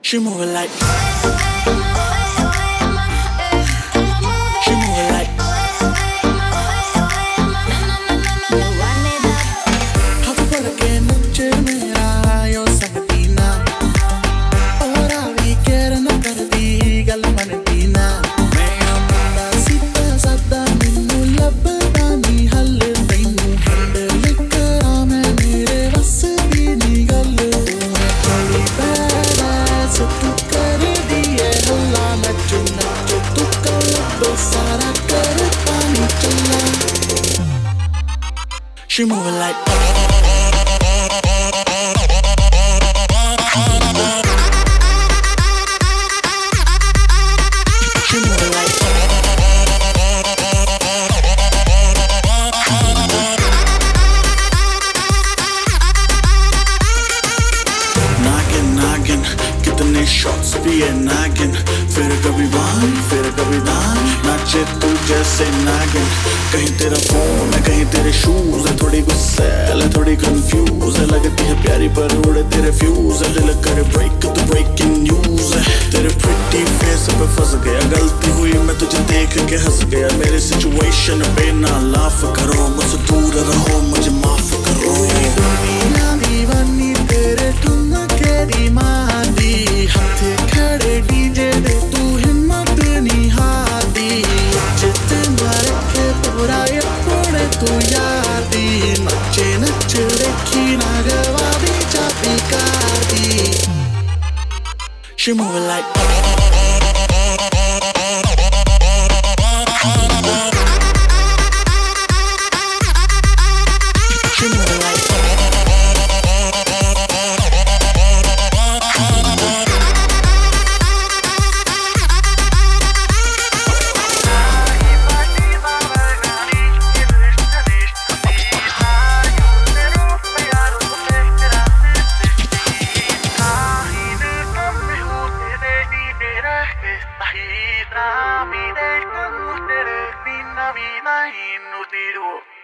She moving like. She moving like. हाथ पड़ के नचे मेरा यो संगतीना और आवी केर न करदी गल मनतीना मैं मुंडा सीधा सादा मैनू लभदा नी हल तैनू हैंडल करा मैं मेरे वस दी नी गल थोड़ी बैलेंस तू कर दिए हल्ला नच नच तू कर दो सारा कर पानी चला She moving like. She moving like. Naggin naggin कितने shots पिए naggin फिर कभी बान फिर कभी दान नाचे तू जैसे naggin कहीं तेरा फोन है कहीं तेरे शूज है थोड़ी गुस्से है थोड़ी कंफ्यूज है लगती है प्यारी पर उड़े तेरे फ्यूज है दिल करे ब्रेक तो ब्रेकिंग न्यूज है तेरे प्रिटी फेस पे फंस गया गलती हुई मैं तुझे देख के हंस गया मेरे सिचुएशन पे ना लाफ करो मुझसे दूर रहो मुझे माफ करो दुनिया दीवानी तेरे ठुमके दी मादी हाथे खड़े डीजे दे तू हिम्मत नहीं हादी चित मार के पूरा ये पूरे तू यादी नचे नच देखी ना गवादी चापी कारदी She moving like. She moving like. La vida es como tener vida inútil.